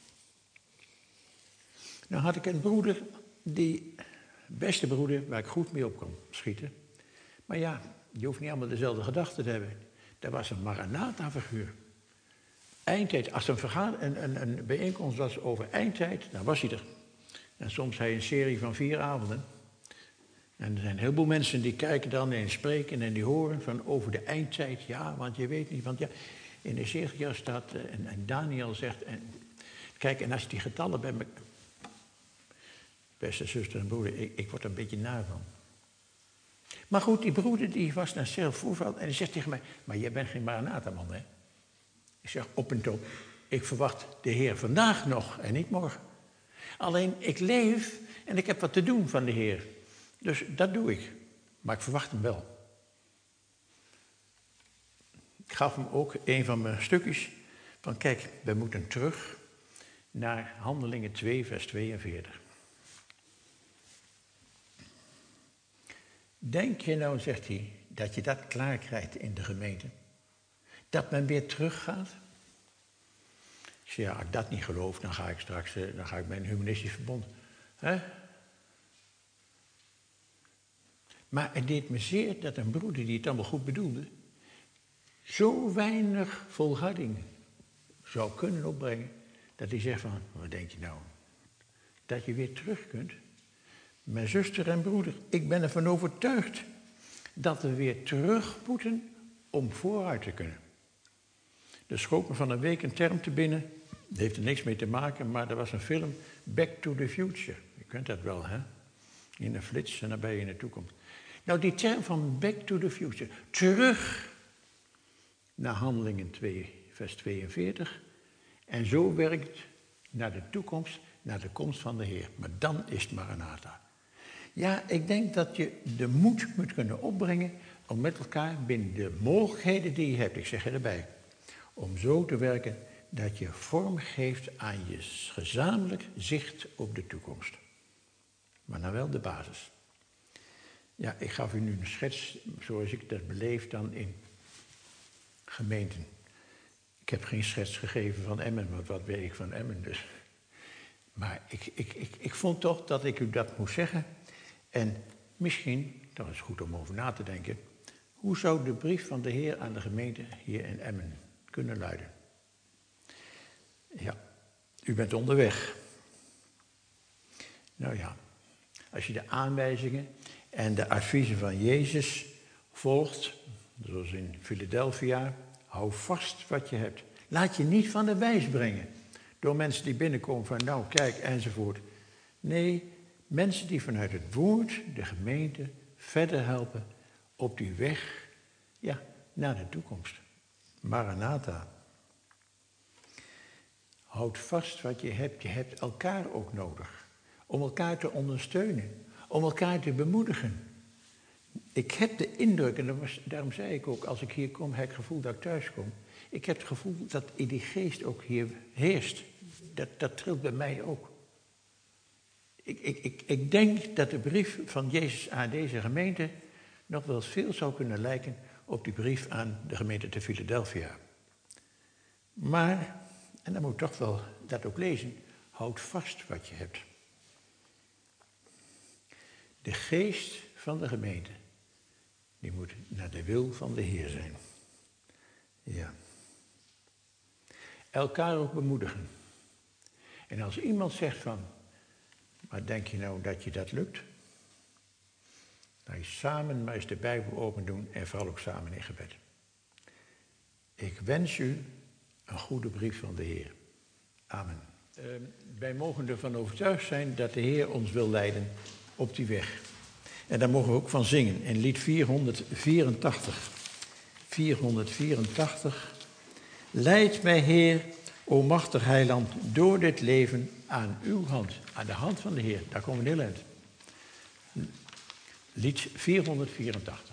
Nou had ik een broeder, die beste broeder, waar ik goed mee op kon schieten. Maar ja, je hoeft niet allemaal dezelfde gedachten te hebben. Dat was een Maranatha-figuur. Eindtijd, als er een, vergader, een, een, een bijeenkomst was over eindtijd, dan was hij er. En soms had hij een serie van vier avonden. En er zijn een heleboel mensen die kijken dan en spreken en die horen van over de eindtijd. Ja, want je weet niet, want ja, in Ezechiel staat, en, en Daniel zegt, en, kijk, en als je die getallen bij me... Beste zuster en broeder, ik, ik word er een beetje naar van. Maar goed, die broeder die was naar zelf voorval en die zegt tegen mij, maar jij bent geen Maranatha-man, hè? Ik zeg, op en top, ik verwacht de Heer vandaag nog en niet morgen. Alleen, ik leef en ik heb wat te doen van de Heer. Dus dat doe ik. Maar ik verwacht hem wel. Ik gaf hem ook een van mijn stukjes. Van kijk, we moeten terug naar Handelingen twee, vers tweeënveertig. Denk je nou, zegt hij, dat je dat klaar krijgt in de gemeente? Dat men weer teruggaat? Ik zeg, ja, als ik dat niet geloof, dan ga ik straks dan ga ik bij een humanistisch verbond. Hè? Maar het deed me zeer dat een broeder die het allemaal goed bedoelde, zo weinig volharding zou kunnen opbrengen, dat hij zegt van, wat denk je nou? Dat je weer terug kunt. Mijn zuster en broeder, ik ben ervan overtuigd dat we weer terug moeten om vooruit te kunnen. Er schoot me van een week een term te binnen, dat heeft er niks mee te maken, maar er was een film, Back to the Future. Je kent dat wel, hè? In een flits en dan ben je in de toekomst. Nou, die term van Back to the Future, terug naar Handelingen twee, vers tweeënveertig. En zo werkt naar de toekomst, naar de komst van de Heer. Maar dan is het Maranatha. Ja, ik denk dat je de moed moet kunnen opbrengen om met elkaar binnen de mogelijkheden die je hebt, ik zeg erbij, om zo te werken dat je vorm geeft aan je gezamenlijk zicht op de toekomst. Maar nou wel de basis. Ja, ik gaf u nu een schets zoals ik dat beleef dan in gemeenten. Ik heb geen schets gegeven van Emmen, want wat weet ik van Emmen dus. Maar ik, ik, ik, ik vond toch dat ik u dat moest zeggen. En misschien, dat is goed om over na te denken, hoe zou de brief van de Heer aan de gemeente hier in Emmen kunnen luiden? Ja, u bent onderweg. Nou ja, als je de aanwijzingen en de adviezen van Jezus volgt, zoals in Philadelphia, hou vast wat je hebt. Laat je niet van de wijs brengen door mensen die binnenkomen van nou kijk enzovoort. Nee, mensen die vanuit het woord de gemeente verder helpen op die weg, ja, naar de toekomst. Maranatha. Houd vast wat je hebt. Je hebt elkaar ook nodig. Om elkaar te ondersteunen. Om elkaar te bemoedigen. Ik heb de indruk, en daarom zei ik ook, als ik hier kom, heb ik het gevoel dat ik thuis kom. Ik heb het gevoel dat die geest ook hier heerst. Dat, dat trilt bij mij ook. Ik, ik, ik, ik denk dat de brief van Jezus aan deze gemeente nog wel eens veel zou kunnen lijken op die brief aan de gemeente te Philadelphia. Maar, en dan moet ik toch wel dat ook lezen, houd vast wat je hebt. De geest van de gemeente, die moet naar de wil van de Heer zijn. Ja. Elkaar ook bemoedigen. En als iemand zegt van, maar denk je nou dat je dat lukt? Dan je samen maar eens de Bijbel open doen en vooral ook samen in gebed. Ik wens u een goede brief van de Heer. Amen. Uh, wij mogen ervan overtuigd zijn dat de Heer ons wil leiden op die weg. En daar mogen we ook van zingen. In lied vierhonderdvierentachtig. vierhonderdvierentachtig. Leid mij, Heer, o machtig heiland, door dit leven aan uw hand. Aan de hand van de Heer. Daar komen we heel eind. Lied vierhonderdvierentachtig.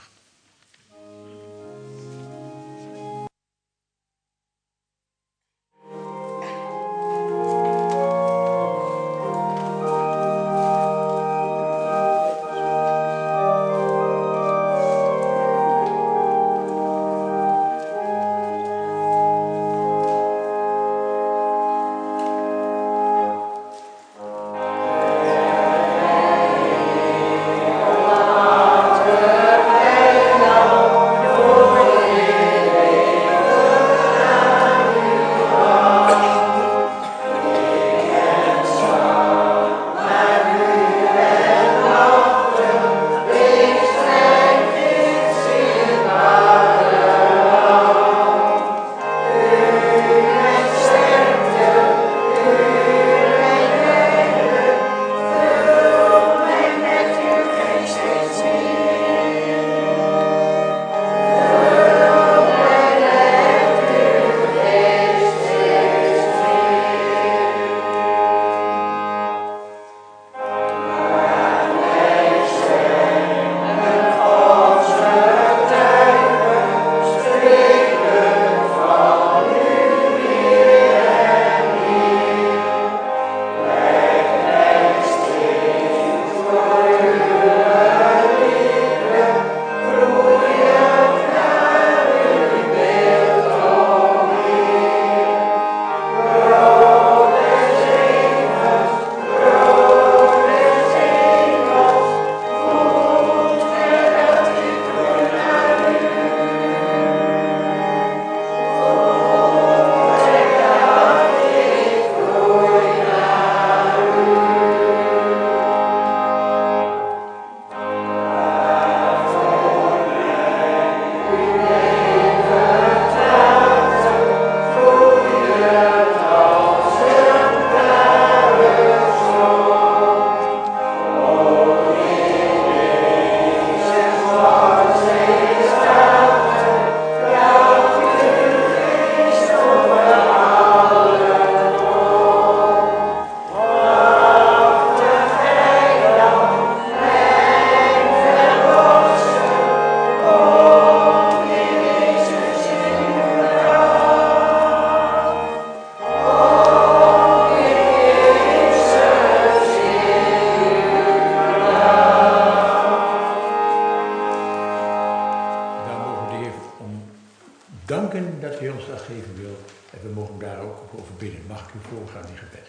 danken dat u ons dat geven wil. En we mogen daar ook over bidden. Mag ik u voorgaan in gebed?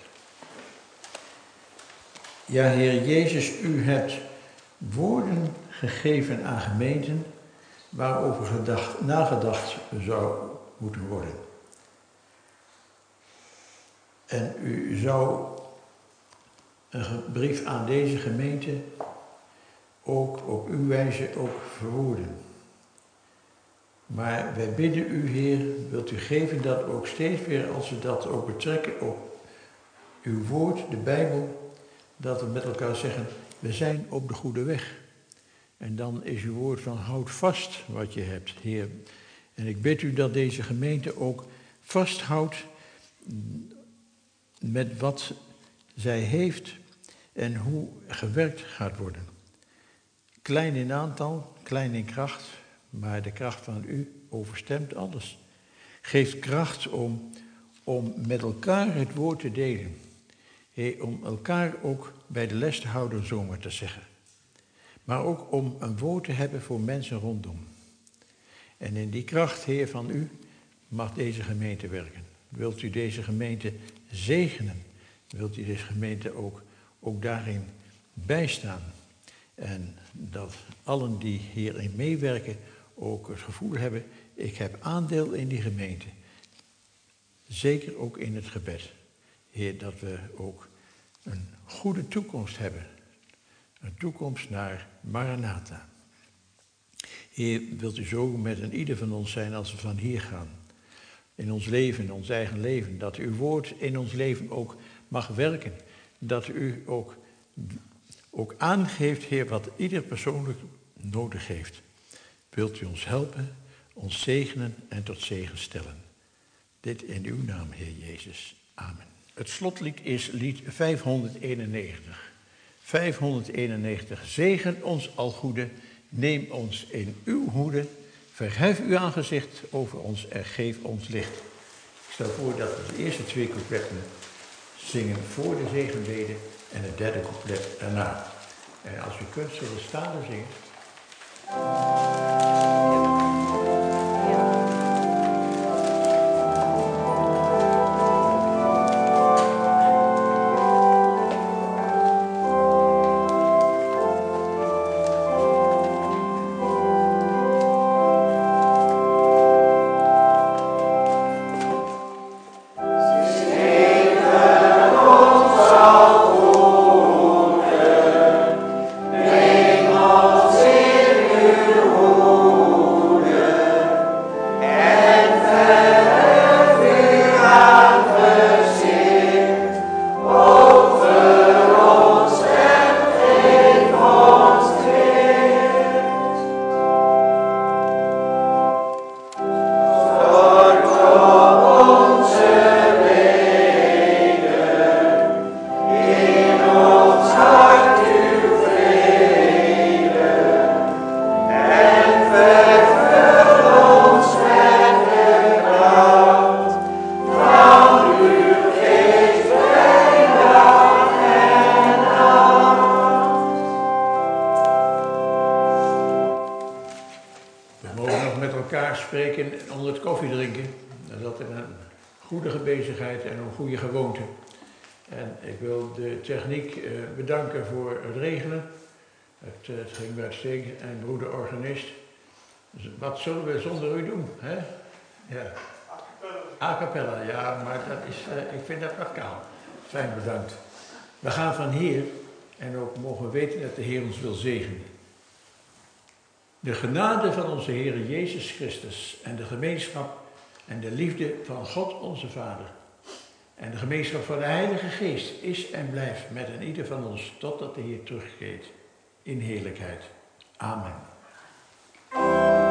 Ja, Heer Jezus, u hebt woorden gegeven aan gemeenten waarover gedacht, nagedacht zou moeten worden. En u zou een brief aan deze gemeente ook op uw wijze ook verwoorden. Maar wij bidden u, Heer, wilt u geven dat ook steeds weer, als we dat ook betrekken op uw woord, de Bijbel, dat we met elkaar zeggen, we zijn op de goede weg. En dan is uw woord van, houd vast wat je hebt, Heer. En ik bid u dat deze gemeente ook vasthoudt met wat zij heeft en hoe gewerkt gaat worden. Klein in aantal, klein in kracht, maar de kracht van u overstemt alles. Geeft kracht om, om met elkaar het woord te delen. Hey, om elkaar ook bij de les te houden, zomaar te zeggen. Maar ook om een woord te hebben voor mensen rondom. En in die kracht, Heer, van u mag deze gemeente werken. Wilt u deze gemeente zegenen? Wilt u deze gemeente ook, ook daarin bijstaan? En dat allen die hierin meewerken ook het gevoel hebben, ik heb aandeel in die gemeente. Zeker ook in het gebed. Heer, dat we ook een goede toekomst hebben. Een toekomst naar Maranatha. Heer, wilt u zo met een ieder van ons zijn als we van hier gaan. In ons leven, in ons eigen leven. Dat uw woord in ons leven ook mag werken. Dat u ook, ook aangeeft, Heer, wat ieder persoonlijk nodig heeft. Wilt u ons helpen, ons zegenen en tot zegen stellen. Dit in uw naam, Heer Jezus. Amen. Het slotlied is lied vijfhonderdeenennegentig. vijfhonderdeenennegentig. Zegen ons algoede, neem ons in uw hoede. Verhef uw aangezicht over ons en geef ons licht. Ik stel voor dat we de eerste twee coupletten zingen voor de zegenbede en het derde couplet erna. En als u kunt, zullen we staan zingen. Bedanken voor het regelen. Het, het ging bij uitstekend en broeder organist. Dus wat zullen we zonder u doen? Hè? Ja. A cappella, ja, maar dat is, uh, ik vind dat wat kaal. Fijn, bedankt. We gaan van hier en ook mogen we weten dat de Heer ons wil zegenen. De genade van onze Heer Jezus Christus en de gemeenschap en de liefde van God onze Vader en de gemeenschap van de Heilige Geest is en blijft met een ieder van ons totdat de Heer terugkeert in heerlijkheid. Amen.